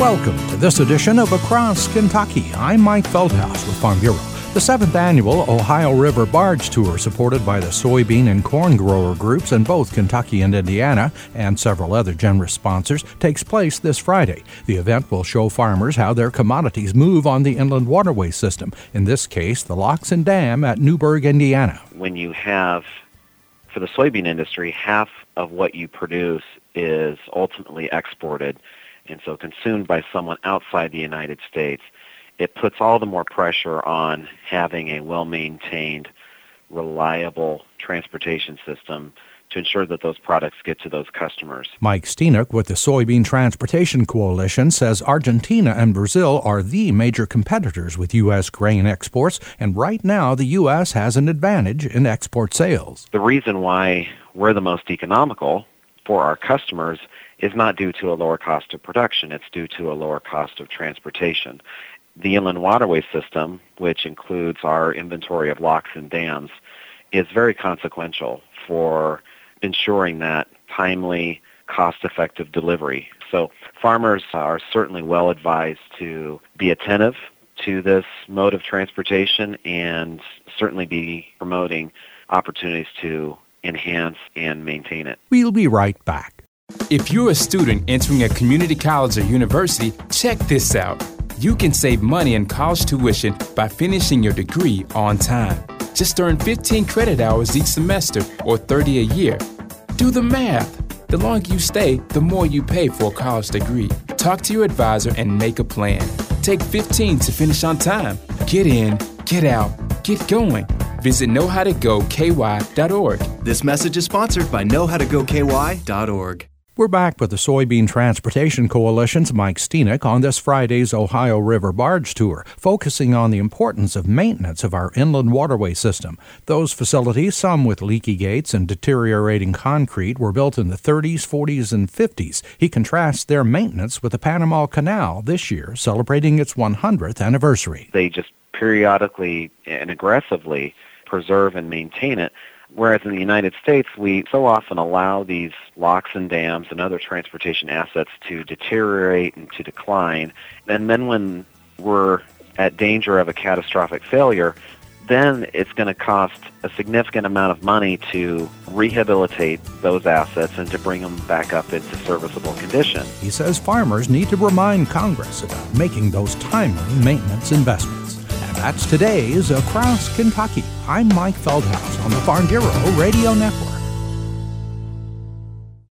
Welcome to this edition of Across Kentucky. I'm Mike Feldhaus with Farm Bureau. The 7th annual Ohio River Barge Tour, supported by the soybean and corn grower groups in both Kentucky and Indiana and several other generous sponsors, takes place this Friday. The event will show farmers how their commodities move on the inland waterway system, in this case, the locks and dam at Newburgh, Indiana. When you have, for the soybean industry, half of what you produce is ultimately exported and so consumed by someone outside the United States, it puts all the more pressure on having a well-maintained, reliable transportation system to ensure that those products get to those customers. Mike Steenuk with the Soybean Transportation Coalition says Argentina and Brazil are the major competitors with U.S. grain exports, and right now the U.S. has an advantage in export sales. The reason why we're the most economical for our customers is not due to a lower cost of production, it's due to a lower cost of transportation. The inland waterway system, which includes our inventory of locks and dams, is very consequential for ensuring that timely, cost-effective delivery. So farmers are certainly well advised to be attentive to this mode of transportation and certainly be promoting opportunities to enhance and maintain it. We'll be right back. If you're a student entering a community college or university, check this out. You can save money in college tuition by finishing your degree on time. Just earn 15 credit hours each semester or 30 a year. Do the math. The longer you stay, the more you pay for a college degree. Talk to your advisor and make a plan. Take 15 to finish on time. Get in, get out, get going. Visit knowhowtogoky.org. This message is sponsored by knowhowtogoky.org. We're back with the Soybean Transportation Coalition's Mike Steenuk on this Friday's Ohio River Barge Tour, focusing on the importance of maintenance of our inland waterway system. Those facilities, some with leaky gates and deteriorating concrete, were built in the 30s, 40s, and 50s. He contrasts their maintenance with the Panama Canal this year, celebrating its 100th anniversary. They just periodically and aggressively preserve and maintain it. Whereas in the United States, we so often allow these locks and dams and other transportation assets to deteriorate and to decline. And then when we're at danger of a catastrophic failure, then it's going to cost a significant amount of money to rehabilitate those assets and to bring them back up into serviceable condition. He says farmers need to remind Congress about making those timely maintenance investments. That's today's Across Kentucky. I'm Mike Feldhaus on the Farm Bureau Radio Network.